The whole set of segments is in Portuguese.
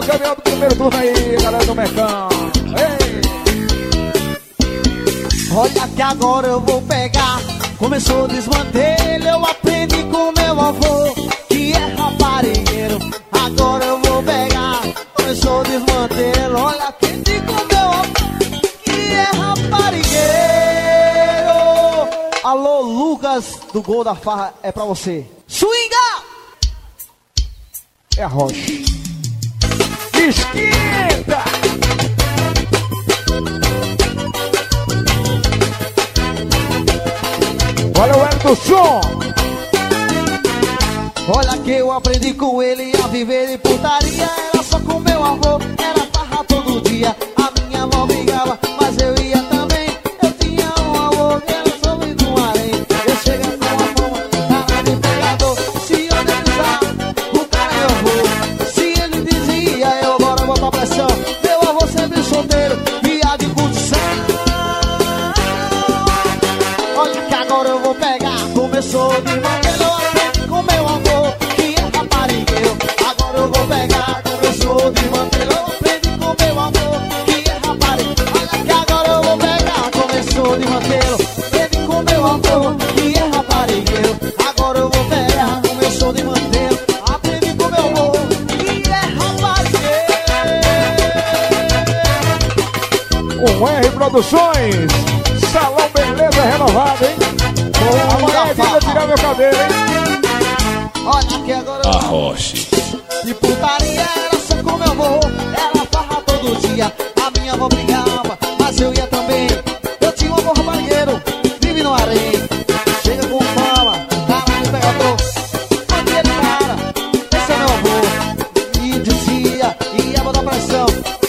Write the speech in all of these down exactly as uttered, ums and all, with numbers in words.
campeão do primeiro turno aí, galera do Mecão. Ei! Olha que agora eu vou pegar. Começou o desmantelho, eu aprendi com meu avô, que é raparigueiro. Agora eu vou pegar. Começou o desmantelho, olha, aprendi com meu avô, que é raparigueiro. Alô, Lucas, do Gol da Farra, é pra você. Swinga! É a Rocha. Esquenta! Olha o Hélio do som. Olha que eu aprendi com ele a viver de putaria. Era só com meu avô, era farra todo dia. A minha avó brigava, mas eu ia também. Eu tinha um avô que era sobre do harém. Eu chegava com a mão, cara de pegador. Se eu deslizar, o cara é meu avô. Se ele dizia, eu bora botar pressão. Meu avô sempre solteiro, via de curtição. Olha que agora eu vou pegar. Começou de mangueiro, eu aprendi com meu avô, que é raparigueiro. Agora eu vou pegar. Começou de mangueiro, eu aprendi com meu avô, que é raparigueiro. Olha que agora eu vou pegar. Começou de mangueiro, aprendi com meu avô, que é raparigueiro. Agora eu vou pegar. Começou de mangueiro, aprendi com meu avô, que é raparigueiro. Um R Produções. Salão Beleza renovado, hein? Amanhã é dia de tirar meu cabelo, hein? Olha que agora eu... Arrocha. De putaria era só com meu avô, era farra todo dia. A minha avó brigava, mas eu ia também. Eu tinha um avô raparigueiro, vive no areia. Chega com fama, cara de pegador. Mangueiro, cara, esse é meu avô. E dizia, ia botar pressão.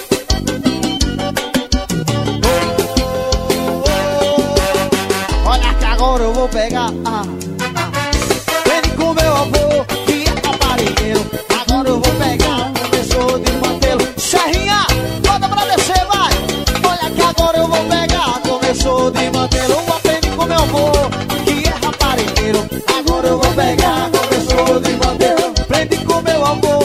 Olha que agora eu vou pegar. Ah, ah. Vem com meu avô, que é raparigueiro. Agora eu vou pegar. Começou de mantê-lo. Serrinha, bota pra descer, vai. Olha que agora eu vou pegar. Começou de mantê-lo. Aprendi com meu avô, que é raparigueiro. Agora eu vou pegar. Começou de mantê-lo. Aprendi com meu avô,